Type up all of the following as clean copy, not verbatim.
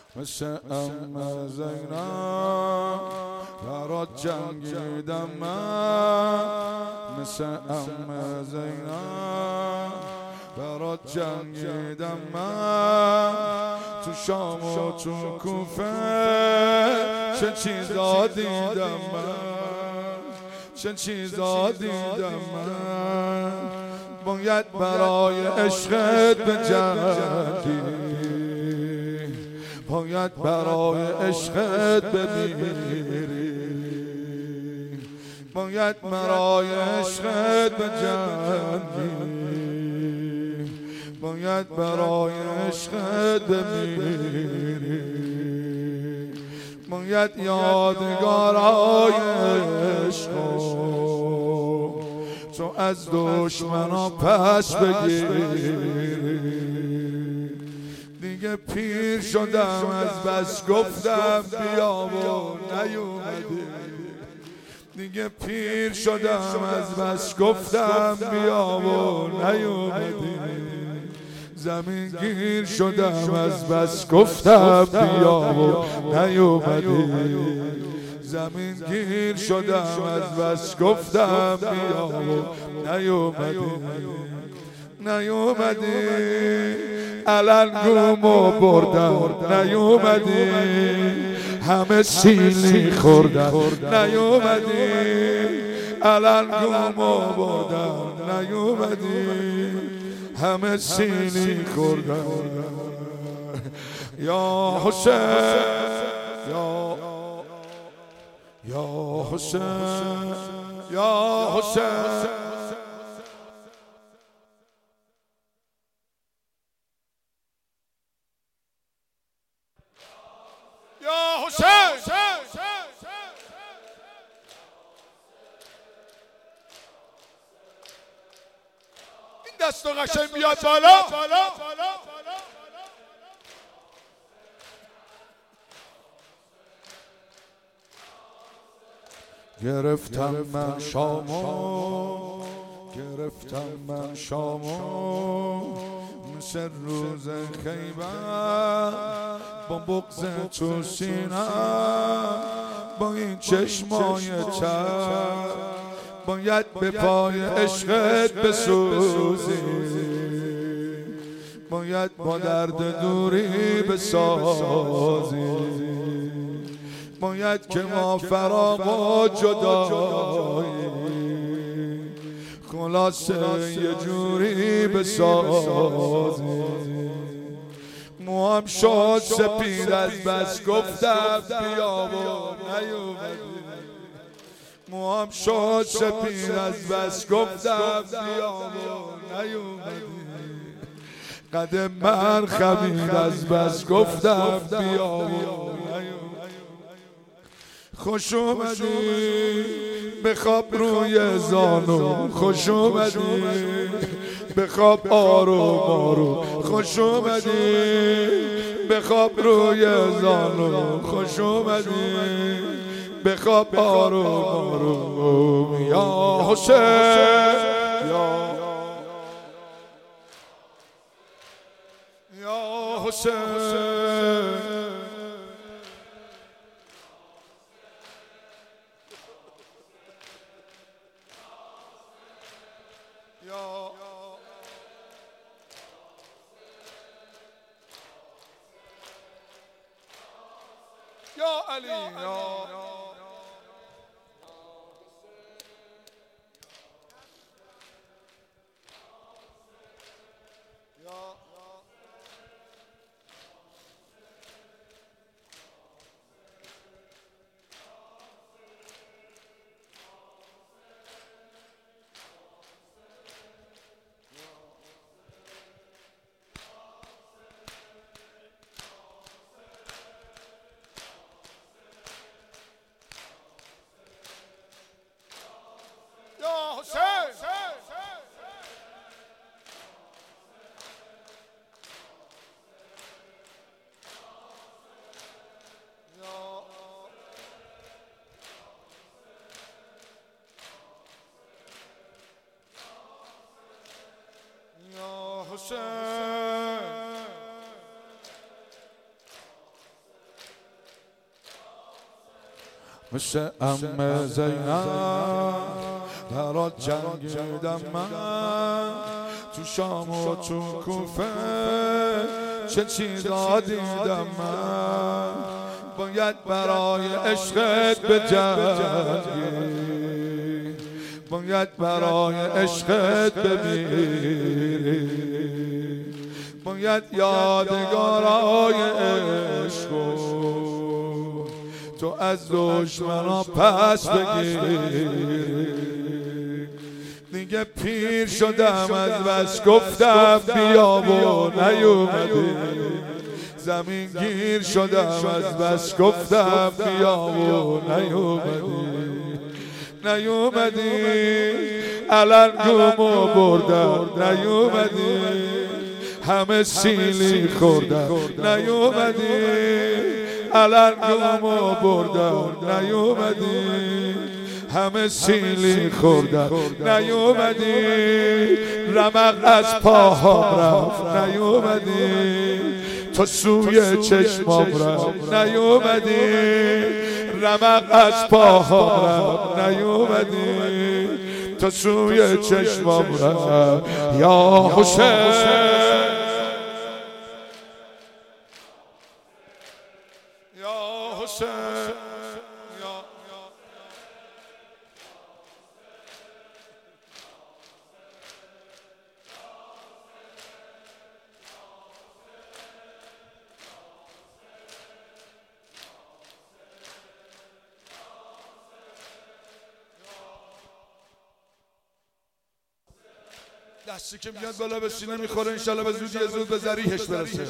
مثل ام زینب برات جنگیدم من، مثل ام زینب برات جنگیدم من. تو شام و تو کوفه چه چیزا دیدم من، چه چیزا دیدم من. باید برای عشقت بجنگی، باید برای عشقت بمیری، باید برای عشقت بجنگی، باید برای عشقت بمیری. باید یادگارای عشقو تو از دشمنا پس بگیری. دیگه پیر شدم از بس گفتم بیا و نیومدی، دیگه پیر شدم از بس گفتم بیا و نیومدی. زمین گیر شدم از بس گفتم بیا و نیومدی، زمین گیر شدم از بس گفتم بیا و نیومدی. نیومدی علنگومو بردم، نیومدی همه سیلی خوردم، نیومدی علنگومو بردم، نیومدی همه سیلی خوردم. یا حسین یا حسین یا حسین. یا حسین این دست و قشنگ بیاد بالا. گرفتم من شامو، گرفتم من شامو، مثل روز خیبر با بغض تو سینم، با این چشمای تر باید به پای عشقت بسوزی، باید با درد دوری بسازی، باید که ما فراق و جدایی خلاصه یه جوری بسازی. موام شد سپید از بس گفتم بیا و نیومدی، موام شد سپید از بس گفتم بیا و نیومدی. قدم من خمید از بس گفتم بیا و نیومدی. خوش اومدی بخواب روی زانو، خوش اومدی بخواب آروم آروم، خوش اومدی بخواب روی زانو، خوش اومدی بخواب آروم آروم. یا حسین یا حسین یا علی حسین مثل عمه زینب برات جنگیدم من، تو شام و تو کوفه چه چیزا دیدم من. باید برای عشقت بجنگی، باید برای عشقت بمیری، باید یادگارای عشقو تو از دشمنا پس بگیری. دیگه پیر شدم از بس گفتم بیا و نیومدی، زمین گیر شدم از بس گفتم بیا و نیومدی، الان گومو بردم نیومدی، همه سیلی خوردم نیومدی، الان گومو بردم نیومدی، همه سیلی خوردم نیومدی، رمق از پاهام رفت نیومدی، تو سوی چشمام رفت نیومدی، رمق از پاهام رفت نیومدی، تو سوی چشمام رفت. یا حسین یا حسین دستی که میاد بالا به سینه میخوره، انشالله به زودی زود به ذریحش برسه.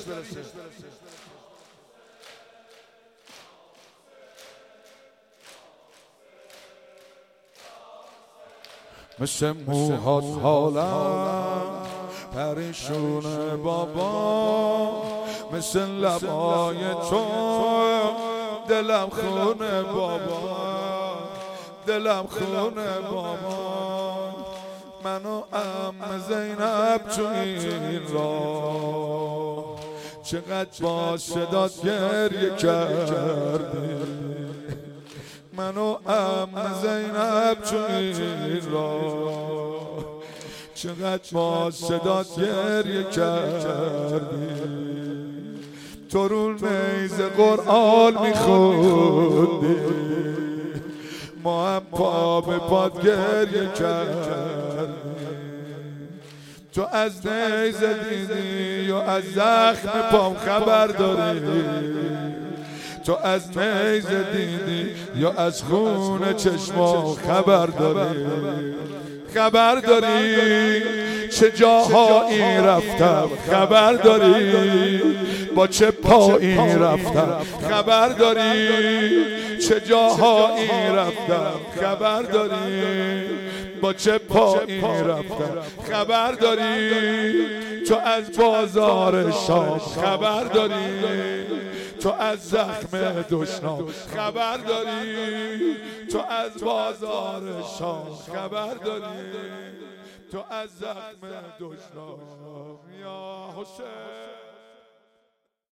مثل موهات حالم پریشون بابا، مثل لبای تو دلم خونه بابا، دلم خونه بابا. منو عمه زینب تو این راه چقدر با صدات گریه کردی، منو عمه زینب تو این راه چقدر با صدات گریه کردی. تو رو نیز قرآن میخوندی، ما هم پا به پات گریه کردیم. تو از نیزه دیدی و از زخم پام خبر داری، تو از نیزه دیدی یا از خون چشمام خبر داری، خبر داری چه جاهایی رفتم، خبر داری با چه پایی رفتم، خبر داری چه جاهایی رفتم، خبر داری با چه پایی رفتم، خبر داری تو از بازار شام، خبر داری تو از زخم دشنام، خبر داری تو از بازار شام، خبر داری تو از زخم دشنام. یا حسین